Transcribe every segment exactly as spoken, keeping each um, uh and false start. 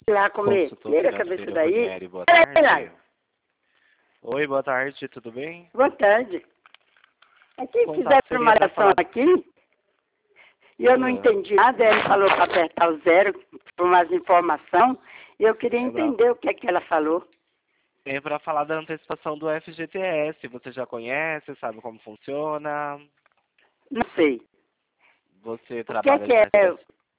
lá comer. Consultor Liga a cabeça financeiro daí. Ranieri, boa Peraí, tarde. peraí. Oi, boa tarde, tudo bem? Boa tarde. Aqui Contato fizeram seria uma pra ligação falar... aqui e eu não Ah, entendi nada. Ela falou para apertar o zero por mais informação e eu queria é pra, entender o que é que ela falou. é pra falar da antecipação do F G T S. Você já conhece, sabe como funciona? Não sei. Você O que é trabalha que de é? carteira...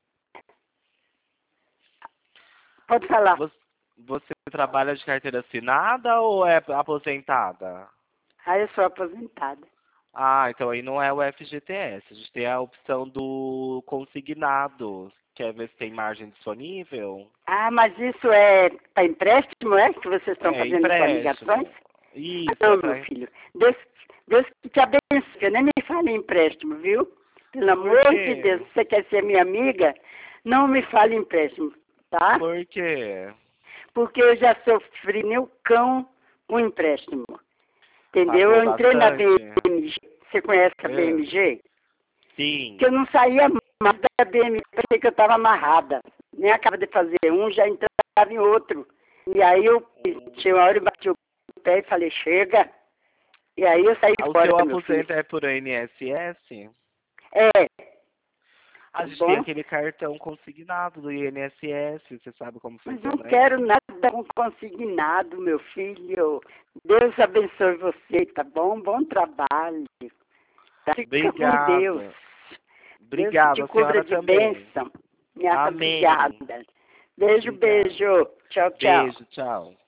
Pode falar. Você, você trabalha de carteira assinada ou é aposentada? Ah, eu sou aposentada. Ah, então aí não é o F G T S. A gente tem a opção do consignado. Quer ver se tem margem disponível? Ah, mas isso é para empréstimo, é? Que vocês estão É, fazendo essas ligações? empréstimo. Ah, Isso, é não, meu pra... filho. Deus, Deus que te abençoe. Nem me fale em empréstimo, viu? Pelo Por amor de quê? Deus, se você quer ser minha amiga, não me fale em empréstimo, tá? Por quê? Porque eu já sofri meu cão com empréstimo. Entendeu? Pagou Eu entrei na bastante? B M G. Você conhece a É. B M G? Que Sim. eu não saía mais da B M G, pensei que eu estava amarrada. Nem acaba de fazer um, já entrava em outro. E aí eu tinha uma hora eu bati o pé e falei, chega. E aí eu saí Ah, o fora, seu meu filho. aposento é por I N S S? É, A tá gente tem bom? aquele cartão consignado do I N S S. Você sabe como Mas não funciona quero isso? nada com consignado, meu filho. Deus abençoe você, tá bom? Bom trabalho. Tá? Fica com Deus. Obrigado. Deus te Obrigado, a cubra senhora de também. bênção. Minha Amém. obrigada. Beijo, Obrigado. beijo. Tchau, tchau. Beijo, tchau.